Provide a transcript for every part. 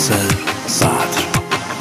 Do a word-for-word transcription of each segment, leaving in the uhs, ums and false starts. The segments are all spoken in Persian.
ناصر صدر.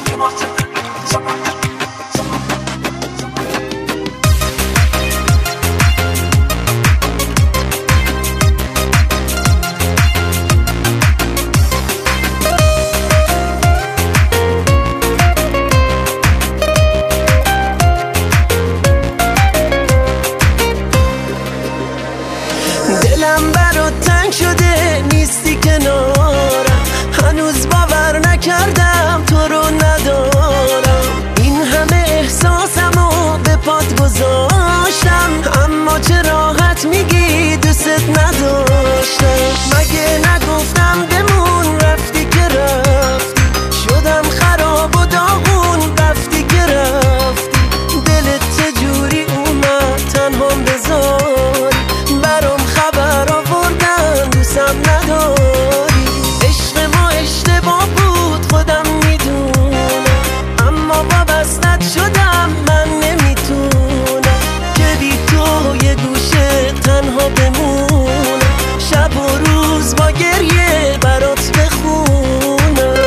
دلم برات تنگ شده نیستی کنارم، هنوز باور نکردم تو رو ندارم. این همه احساسمو به پات گذاشتم، اما چه راحت میگی دوست نداشتم. مگه نگفتم بمون رفتی که رفتی، شدم خراب و داغون رفتی که رفتی. دلت چجوری اومد تنهام بذاری، برام خبر آوردن دوستم نداری. عشق ما اشتباه بود خودم میدونم، اما وابستت شدم من نمیتونم که بی تو یه گوشه تنها بمونم، شب و روز با گریه برات بخونم.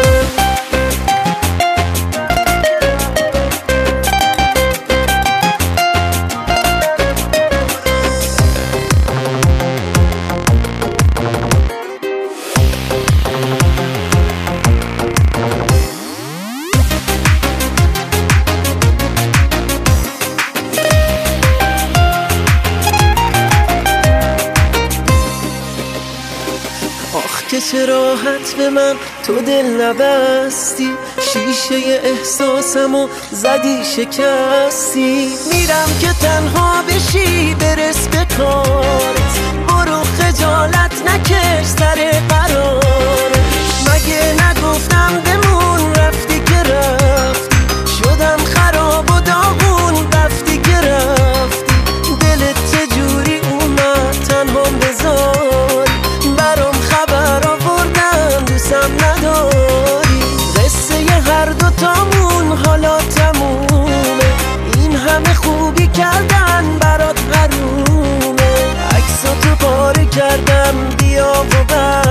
آخ که چه راحت به من تو دل نبستی، شیشه احساسمو زدی شکستی. میرم که تنها بشی برس به کارت، برو خجالت نکش سر قرارت. مگه نگفتم بمون رفتی که رفتی، شدم خراب و داغون رفتی که رفتی. دلت چجوری اومد تنهام بذاری، برام خبر آوردن دوستم نداری. قصه ی هر دوتامون حالا تمومه، این همه خوبی کردن برات حرومه. عکساتو پاره کردم بیا و بر